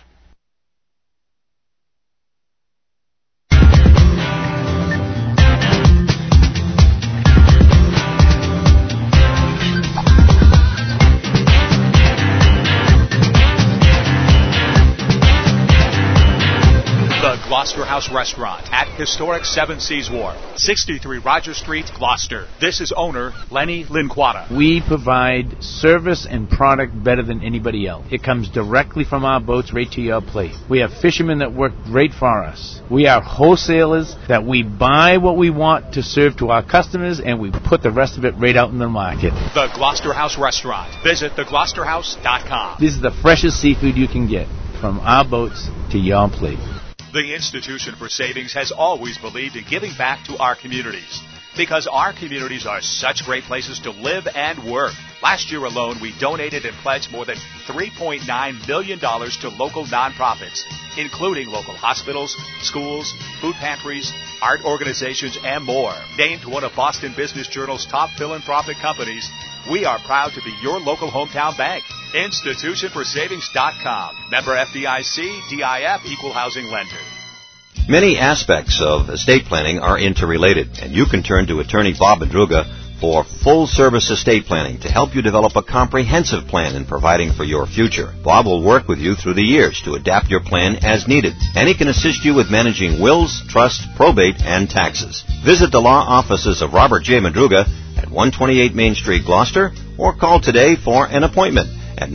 Gloucester House Restaurant at historic Seven Seas Wharf, 63 Roger Street, Gloucester. This is owner Lenny Linquata. We provide service and product better than anybody else. It comes directly from our boats right to your plate. We have fishermen that work great for us. We are wholesalers that we buy what we want to serve to our customers, and we put the rest of it right out in the market. The Gloucester House Restaurant. Visit thegloucesterhouse.com. This is the freshest seafood you can get, from our boats to your plate. The Institution for Savings has always believed in giving back to our communities, because our communities are such great places to live and work. Last year alone, we donated and pledged more than $3.9 million to local nonprofits, including local hospitals, schools, food pantries, art organizations, and more. Named one of Boston Business Journal's top philanthropic companies, we are proud to be your local hometown bank. InstitutionForSavings.com. Member FDIC, DIF, Equal Housing Lender. Many aspects of estate planning are interrelated, and you can turn to attorney Bob Madruga for full-service estate planning to help you develop a comprehensive plan in providing for your future. Bob will work with you through the years to adapt your plan as needed, and he can assist you with managing wills, trust, probate, and taxes. Visit the law offices of Robert J. Madruga at 128 Main Street, Gloucester, or call today for an appointment at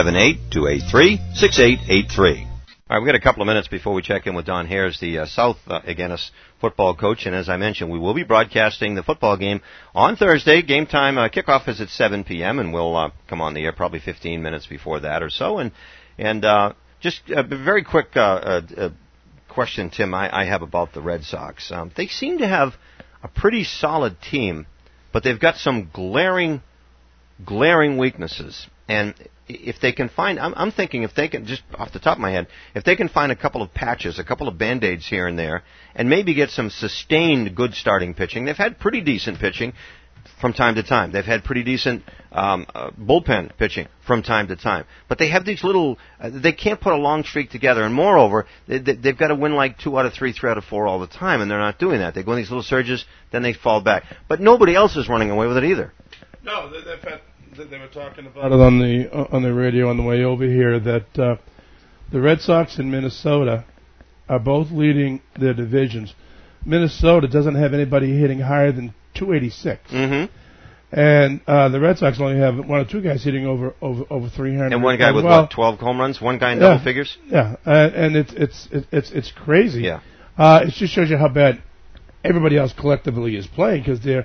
978-283-6883. All right, we got a couple of minutes before we check in with Don Hares, the South Agganis football coach. And as I mentioned, we will be broadcasting the football game on Thursday. Game time, kickoff is at 7 p.m., and we'll come on the air probably 15 minutes before that or so. And just a very quick question, Tim, I have about the Red Sox. They seem to have a pretty solid team, but they've got some glaring weaknesses. And if they can find, I'm thinking if they can, just off the top of my head, if they can find a couple of patches, a couple of Band-Aids here and there, and maybe get some sustained good starting pitching. They've had pretty decent pitching from time to time. They've had pretty decent bullpen pitching from time to time. But they have these little, they can't put a long streak together. And moreover, they've got to win like 2 out of 3, 3 out of 4 all the time, and they're not doing that. They go in these little surges, then they fall back. But nobody else is running away with it either. No, they've had. They were talking about it on the radio on the way over here that the Red Sox and Minnesota are both leading their divisions. Minnesota doesn't have anybody hitting higher than 286, and the Red Sox only have 1 or 2 guys hitting over 300. And one guy with 12 home runs, one guy in double figures. Yeah, and it's crazy. Yeah, it just shows you how bad everybody else collectively is playing, because they're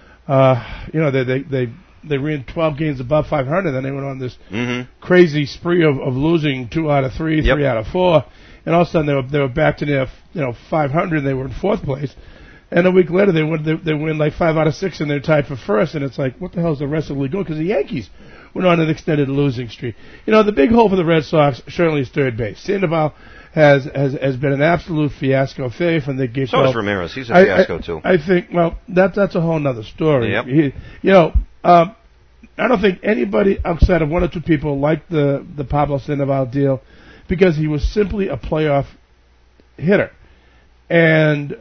they ran 12 games above 500, then they went on this crazy spree of losing 2 out of 3, 3 out of 4, and all of a sudden they were back to their 500. And they were in 4th place, and a week later they win like 5 out of 6, and they're tied for 1st. And it's like, what the hell is the rest of the league doing? Because the Yankees went on an extended losing streak. The big hole for the Red Sox certainly is third base. Sandoval has been an absolute fiasco. Failure from the get-go. So is Ramirez. He's a fiasco too. I think. Well, that's a whole nother story. Yep. I don't think anybody outside of 1 or 2 people liked the Pablo Sandoval deal, because he was simply a playoff hitter, and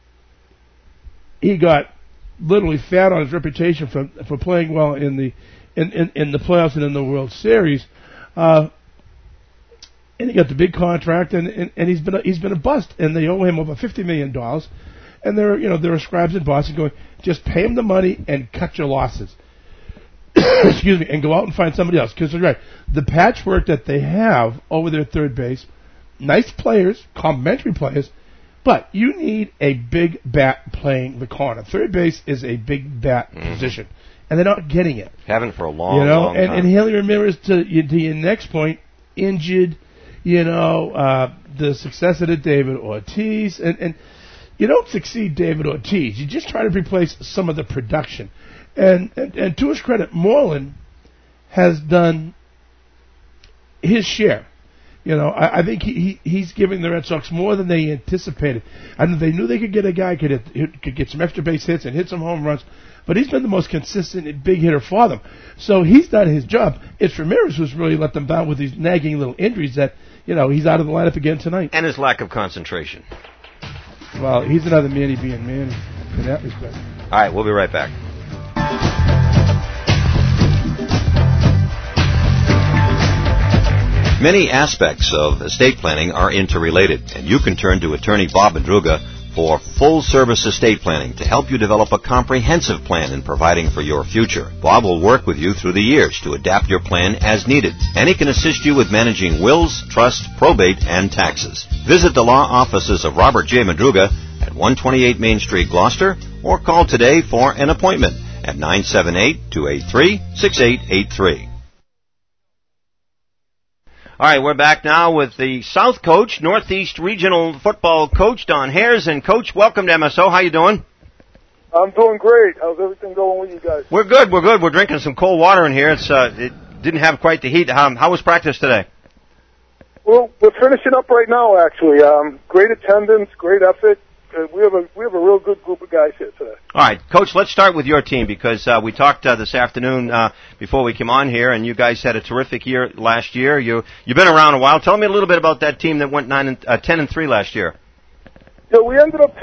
he got literally fat on his reputation for playing well in the playoffs and in the World Series, and he got the big contract, and he's been a bust, and they owe him over $50 million, and there are scribes in Boston going, just pay him the money and cut your losses. Excuse me, and go out and find somebody else. Because they're right. The patchwork that they have over their third base, nice players, complimentary players, but you need a big bat playing the corner. Third base is a big bat position, and they're not getting it. Haven't for a long time. And Haley Ramirez, to your next point, injured. The successor to David Ortiz, and you don't succeed David Ortiz. You just try to replace some of the production. And to his credit, Moreland has done his share. I think he's giving the Red Sox more than they anticipated. And they knew they could get a guy who could get some extra base hits and hit some home runs, but he's been the most consistent and big hitter for them. So he's done his job. It's Ramirez who's really let them down with these nagging little injuries that, he's out of the lineup again tonight. And his lack of concentration. Well, he's another Manny being Manny in that respect. All right, we'll be right back. Many aspects of estate planning are interrelated, and you can turn to attorney Bob Madruga for full-service estate planning to help you develop a comprehensive plan in providing for your future. Bob will work with you through the years to adapt your plan as needed, and he can assist you with managing wills, trust, probate, and taxes. Visit the law offices of Robert J. Madruga at 128 Main Street, Gloucester, or call today for an appointment at 978-283-6883. All right, we're back now with the South coach, Northeast Regional Football Coach Don Hares. And, Coach, welcome to MSO. How you doing? I'm doing great. How's everything going with you guys? We're good. We're drinking some cold water in here. It didn't have quite the heat. How was practice today? Well, we're finishing up right now, actually. Great attendance, great effort. We have a real good group of guys here today. All right, Coach, let's start with your team because we talked this afternoon before we came on here, and you guys had a terrific year last year. You've been around a while. Tell me a little bit about that team that went 10-3 last year. Yeah, we ended up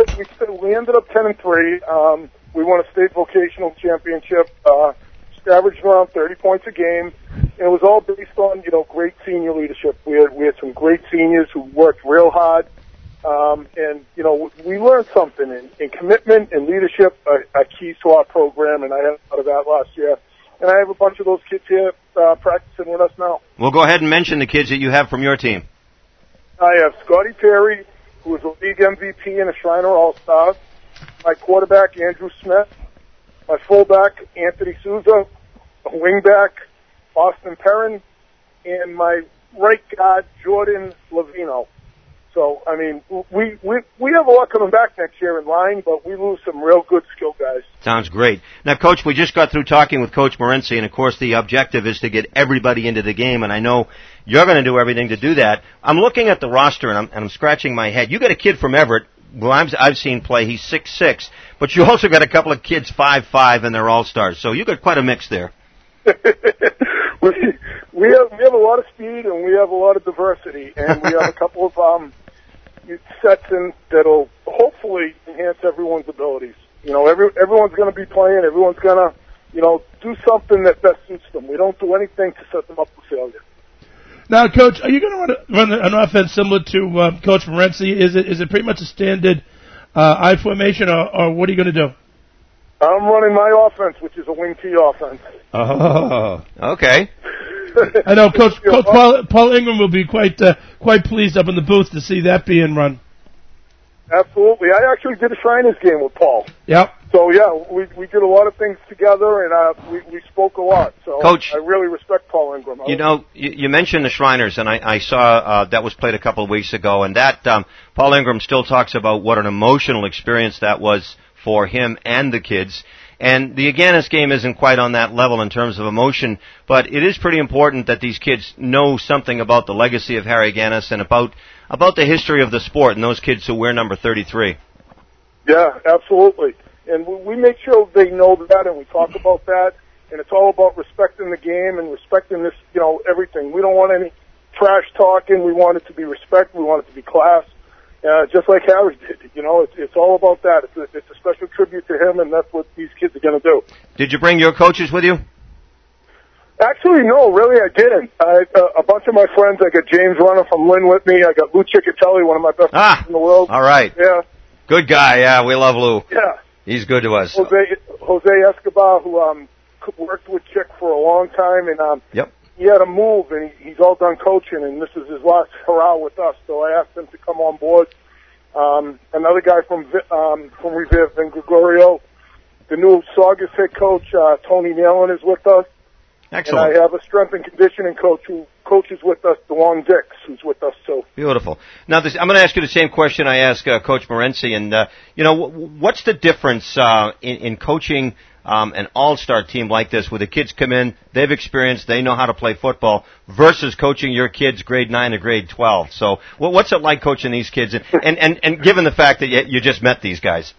10-3. We won a state vocational championship. Averaged around 30 points a game, and it was all based on great senior leadership. We had some great seniors who worked real hard. And we learned something in commitment and leadership are keys to our program, and I had out of that last year. And I have a bunch of those kids here practicing with us now. Well, go ahead and mention the kids that you have from your team. I have Scotty Perry, who is a league MVP and a Shriner All-Star. My quarterback, Andrew Smith. My fullback, Anthony Souza. A wingback, Austin Perrin. And my right guard, Jordan Lavino. So, I mean, we have a lot coming back next year in line, but we lose some real good skill guys. Sounds great. Now, Coach, we just got through talking with Coach Morency, and, of course, the objective is to get everybody into the game, and I know you're going to do everything to do that. I'm looking at the roster, and I'm scratching my head. You got a kid from Everett who I've seen play. He's 6'6", but you also got a couple of kids 5'5", and they're all-stars. So you got quite a mix there. We have a lot of speed, and we have a lot of diversity, and we have a couple of sets in that'll hopefully enhance everyone's abilities. Everyone's going to be playing. Everyone's going to, do something that best suits them. We don't do anything to set them up for failure. Now, Coach, are you going to run an offense similar to Coach Morency? Is it pretty much a standard I formation, or what are you going to do? I'm running my offense, which is a wing T offense. Oh, okay. I know Coach Paul Ingram will be quite pleased up in the booth to see that being run. Absolutely. I actually did a Shriners game with Paul. Yep. So, yeah, we did a lot of things together, and we spoke a lot. So, Coach, I really respect Paul Ingram. You mentioned the Shriners, and I saw that was played a couple of weeks ago, and that Paul Ingram still talks about what an emotional experience that was for him and the kids. And the Agganis game isn't quite on that level in terms of emotion, but it is pretty important that these kids know something about the legacy of Harry Agganis and about the history of the sport and those kids who wear number 33. Yeah, absolutely. And we make sure they know that, and we talk about that. And it's all about respecting the game and respecting this, everything. We don't want any trash talking. We want it to be respect. We want it to be class. Just like Harry did, it's all about that. It's a special tribute to him, and that's what these kids are going to do. Did you bring your coaches with you? Actually, no, really, I didn't. A bunch of my friends. I got James Runner from Lynn with me. I got Lou Ciccatelli, one of my best friends in the world. All right. Yeah. Good guy. Yeah, we love Lou. Yeah. He's good to us. Jose Escobar, who worked with Chick for a long time, and yep. He had a move, and he's all done coaching, and this is his last hurrah with us. So I asked him to come on board. Another guy from Revere, Vin Gregorio. The new Saugus head coach, Tony Nailen, is with us. Excellent. And I have a strength and conditioning coach who coaches with us, DeLong Dix, who's with us too. Beautiful. Now, I'm going to ask you the same question I asked Coach Morency, and what's the difference in coaching an all-star team like this, where the kids come in, they've experienced, they know how to play football, versus coaching your kids grade 9 or grade 12? So, what's it like coaching these kids, and given the fact that you just met these guys?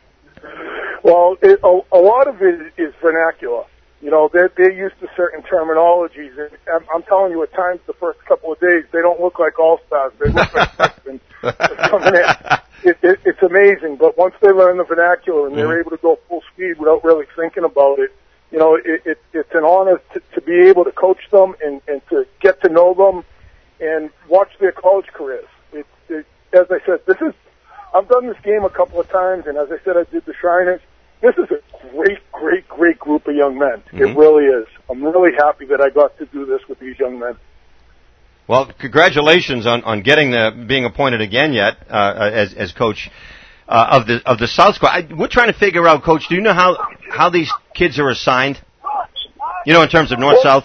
Well, a lot of it is vernacular. They're used to certain terminologies, and I'm telling you, at times, the first couple of days, they don't look like all-stars. They look like freshmen coming in. It's amazing, but once they learn the vernacular and they're able to go full speed without really thinking about it, it's an honor to be able to coach them and to get to know them. And watch their college careers. As I said, I've done this game a couple of times, and as I said, I did the Shriners. This is a great group of young men. Mm-hmm. It really is. I'm really happy that I got to do this with these young men. Well, congratulations on being appointed again yet as coach of the South Squad. We're trying to figure out, Coach. Do you know how these kids are assigned? You know, in terms of North-South.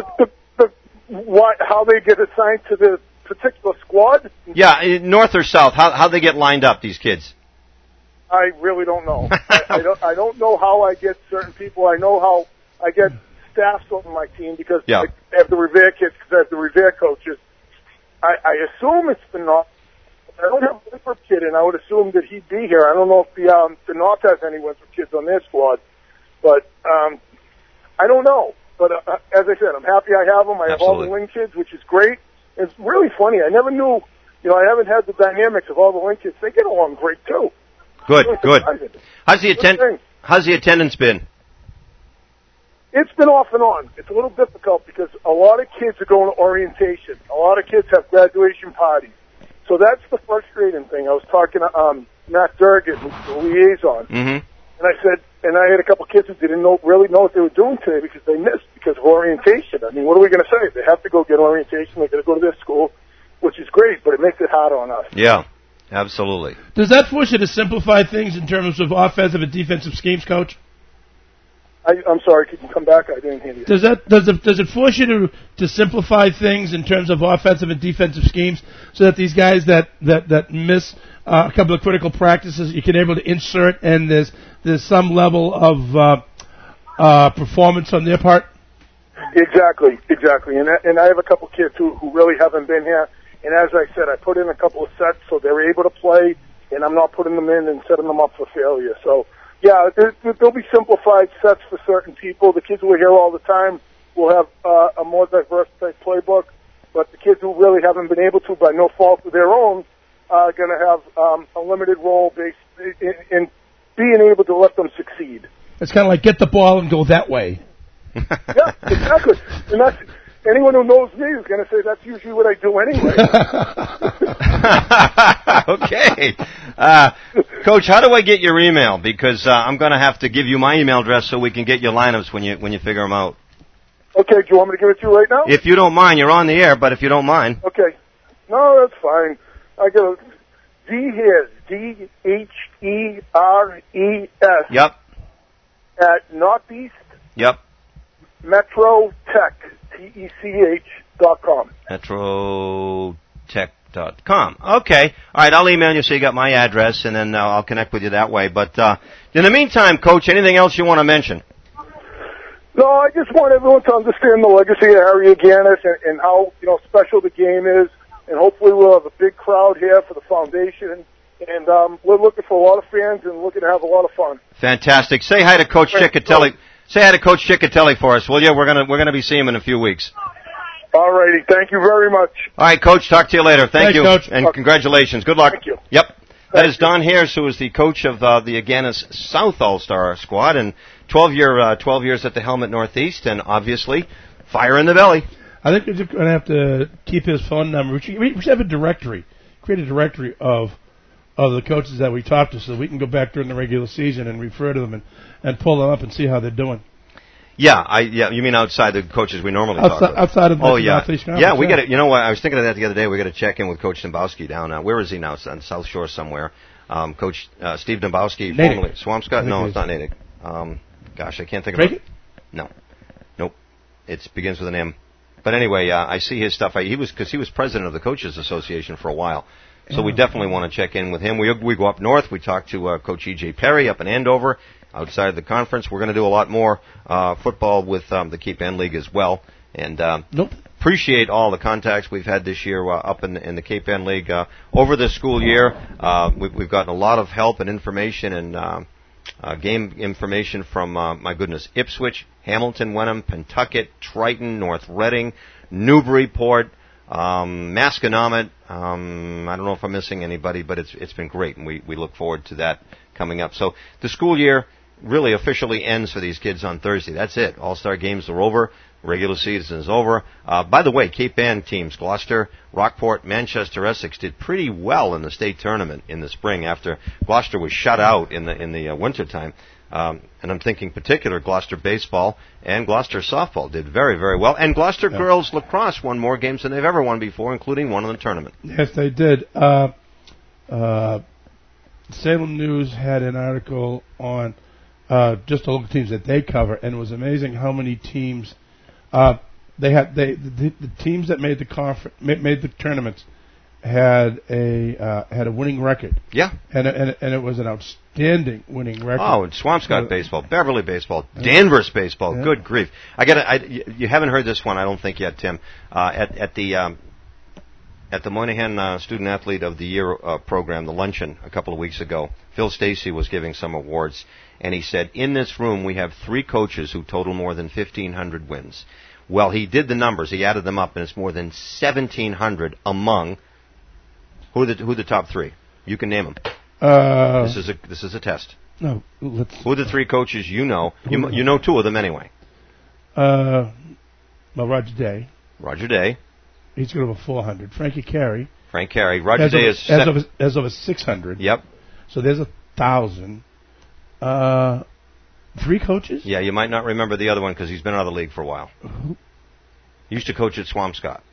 How they get assigned to the particular squad? Yeah, North or South. How they get lined up, these kids? I really don't know. I don't know how I get certain people. I know how I get staffs on my team because I have the Revere kids, because I have the Revere coaches. I assume it's the North. I don't have a Winthrop kid, and I would assume that he'd be here. I don't know if the North has any Winthrop kids on their squad, but I don't know. But as I said, I'm happy I have them. I have all the Wing kids, which is great. It's really funny. I never knew, I haven't had the dynamics of all the Wing kids. They get along great, too. Good. How's the attendance been? It's been off and on. It's a little difficult because a lot of kids are going to orientation. A lot of kids have graduation parties. So that's the frustrating thing. I was talking to Matt Durgett, who's the liaison, and I said, and I had a couple kids who didn't really know what they were doing today because they missed because of orientation. I mean, what are we going to say? They have to go get orientation. They're going to go to their school, which is great, but it makes it hard on us. Yeah, absolutely. Does that force you to simplify things in terms of offensive and defensive schemes, Coach? I'm sorry, could you come back? I didn't hear you. Does it force you to simplify things in terms of offensive and defensive schemes so that these guys that miss a couple of critical practices, you can able to insert and there's some level of performance on their part? Exactly. And I have a couple kids who really haven't been here. And as I said, I put in a couple of sets so they're able to play, and I'm not putting them in and setting them up for failure. So, yeah, there'll be simplified sets for certain people. The kids who are here all the time will have a more diverse type playbook, but the kids who really haven't been able to, by no fault of their own, are going to have a limited role based in being able to let them succeed. It's kind of like get the ball and go that way. Yeah, exactly. And that's, anyone who knows me is going to say that's usually what I do anyway. Okay. Coach, how do I get your email? Because I'm going to have to give you my email address so we can get your lineups when you figure them out. Okay, do you want me to give it to you right now? If you don't mind, you're on the air, but if you don't mind. Okay. No, that's fine. I go Dheres, Dheres. Yep. At Northeast. Yep. Metrotech, TECH.com. Metrotech.com. Okay. All right, I'll email you so you got my address, and then I'll connect with you that way. But in the meantime, Coach, anything else you want to mention? No, I just want everyone to understand the legacy of Harry Aganis and how special the game is, and hopefully we'll have a big crowd here for the foundation. And we're looking for a lot of fans and looking to have a lot of fun. Fantastic. Say hi to Coach Ciccatelli. Say hi to Coach Ciccatelli for us, will you? We're gonna be seeing him in a few weeks. All righty. Thank you very much. All right, Coach. Talk to you later. Thank you, Coach. And congratulations. Good luck. Thank you. Yep. That is Don Harris, who is the coach of the Aganis South All-Star squad, and 12 years at the helm at Northeast, and obviously fire in the belly. I think we're going to have to keep his phone number. We should have a directory, create a directory of the coaches that we talked to, so we can go back during the regular season and refer to them and pull them up and see how they're doing. Yeah, you mean outside the coaches we normally talk to? Outside of the Northeast Conference. Yeah, we got to. You know what? I was thinking of that the other day. We got to check in with Coach Dembowski down. Where is he now? It's on South Shore somewhere. Coach Steve Dembowski, formerly Swampscott. No, it's not Natick. Gosh, I can't think of it. No, nope. It begins with an M. But anyway, I see his stuff. He was president of the Coaches Association for a while. So we definitely want to check in with him. We go up north. We talk to Coach E.J. Perry up in Andover, outside the conference. We're going to do a lot more football with the Cape Ann League as well. And appreciate all the contacts we've had this year up in the Cape Ann League. Over the school year, we've gotten a lot of help and information and game information from, Ipswich, Hamilton, Wenham, Pentucket, Triton, North Reading, Newburyport, Masconomet. I don't know if I'm missing anybody, but it's been great, and we look forward to that coming up. So the school year really officially ends for these kids on Thursday. That's it. All-Star games are over. Regular season is over. By the way, Cape Ann teams, Gloucester, Rockport, Manchester, Essex, did pretty well in the state tournament in the spring after Gloucester was shut out in the winter time. And I'm thinking particular Gloucester baseball and Gloucester softball did very, very well. And Gloucester girls lacrosse won more games than they've ever won before, including one in the tournament. Yes, they did. Salem News had an article on just the local teams that they cover, and it was amazing how many teams they had. The teams that made the tournaments had a winning record. Yeah, and it was an outstanding winning record. Oh, and Swampscott baseball, Beverly baseball, Danvers baseball. Yeah. Good grief! You haven't heard this one, I don't think yet, Tim. At the Moynihan Student Athlete of the Year program, the luncheon a couple of weeks ago, Phil Stacy was giving some awards, and he said, in this room we have 3 coaches who total more than 1,500 wins. Well, he did the numbers, he added them up, and it's more than 1,700 among who are the top 3? You can name them. This is a test. No, who are the 3 coaches you know? You know 2 of them anyway. Well, Roger Day. Roger Day. He's got over 400. Frank Carey. Roger Day is as over 600. Yep. So there's 1,000. 3 coaches? Yeah, you might not remember the other one because he's been out of the league for a while. He used to coach at Swampscott.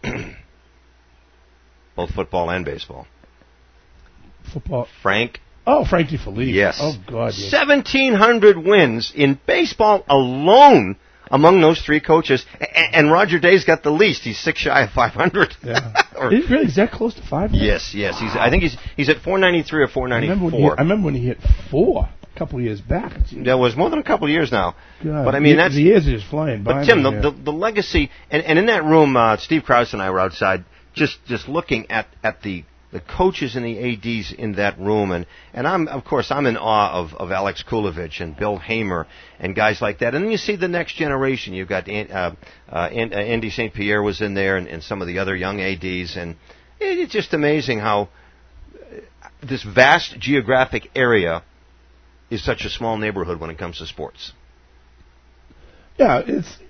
Both football and baseball. Football. Frank DeFelice. Yes. Oh, God, yes. 1,700 wins in baseball alone among those 3 coaches. And Roger Day's got the least. He's 6 shy of 500. Yeah. Is that close to 500? Yes. I think he's at 493 or 494. I remember when he hit 4 a couple of years back. That was more than a couple of years now. God, but I mean, the years are just flying by. But Tim, the legacy, and in that room, Steve Krause and I were outside just looking at the coaches and the ADs in that room, and I'm in awe of Alex Kulovich and Bill Hamer and guys like that. And then you see the next generation. You've got Andy St. Pierre was in there, and some of the other young ADs, and it's just amazing how this vast geographic area is such a small neighborhood when it comes to sports. Yeah,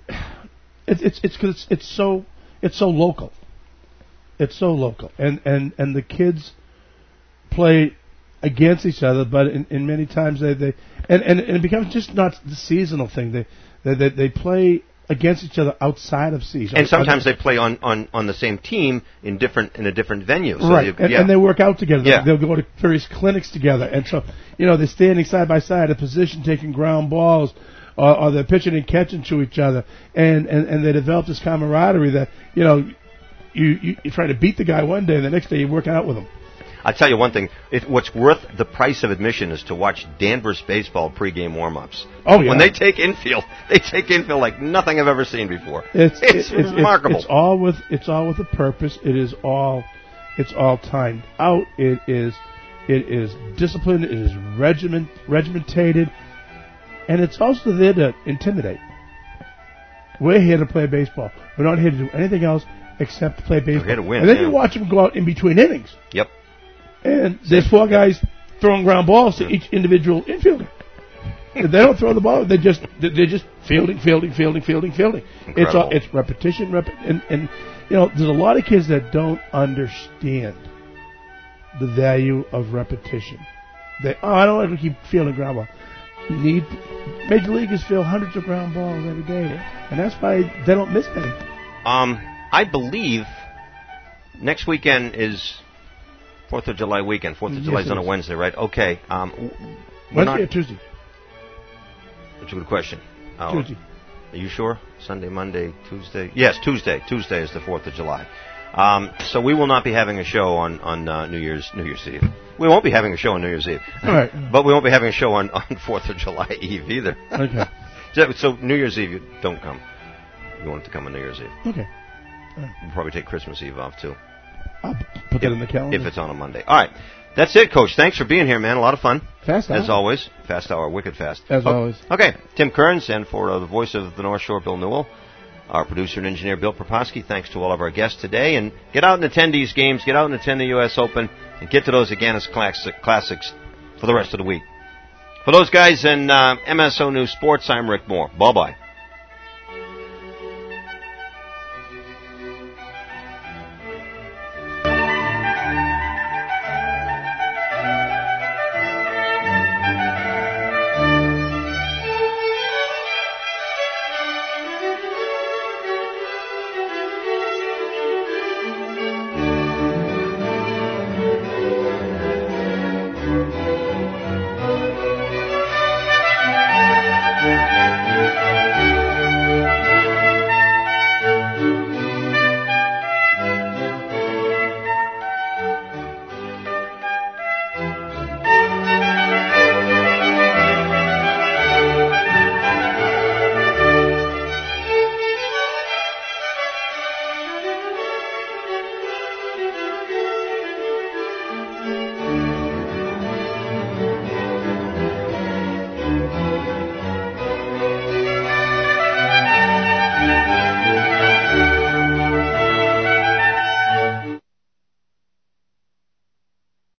it's so local. It's so local, and the kids play against each other, but in many times they it becomes just not the seasonal thing. They play against each other outside of season, and sometimes they play on the same team in a different venue. So right, and they work out together. Yeah. They'll go to various clinics together, and so they're standing side by side, a position taking ground balls. Or they're pitching and catching to each other, and they develop this camaraderie that you try to beat the guy one day, and the next day you're working out with him. I'll tell you one thing. What's worth the price of admission is to watch Danvers baseball pregame warm-ups. Oh, yeah. When they take infield like nothing I've ever seen before. It's remarkable. It's all with a purpose. It's all timed out. It is disciplined. It is regimentated, and it's also there to intimidate. We're here to play baseball. We're not here to do anything else except to play baseball. We're here to win. And then you watch them go out in between innings. Yep. And there's 4 guys throwing ground balls to each individual infielder. They don't throw the ball. They're just fielding. It's repetition. And there's a lot of kids that don't understand the value of repetition. I don't like to keep fielding ground ball. Major leaguers field hundreds of ground balls every day, and that's why they don't miss any. I believe next weekend is 4th of July weekend. 4th of July is on a Wednesday, right? Okay. Wednesday or Tuesday? That's a good question. Tuesday. Are you sure? Sunday, Monday, Tuesday? Yes, Tuesday. Tuesday is the 4th of July. So we will not be having a show on New Year's Eve. We won't be having a show on New Year's Eve. All right. But we won't be having a show on 4th of July Eve either. Okay. So New Year's Eve, you don't come. You want to come on New Year's Eve. Okay. We'll probably take Christmas Eve off, too. I'll put that in the calendar. If it's on a Monday. All right. That's it, Coach. Thanks for being here, man. A lot of fun. Fast hour. As always. Fast hour. Wicked fast. As always. Okay. Tim Kearns, and for the voice of the North Shore, Bill Newell. Our producer and engineer, Bill Proposky. Thanks to all of our guests today. And get out and attend these games. Get out and attend the U.S. Open. And get to those Agganis Classics for the rest of the week. For those guys in MSO News Sports, I'm Rick Moore. Bye-bye.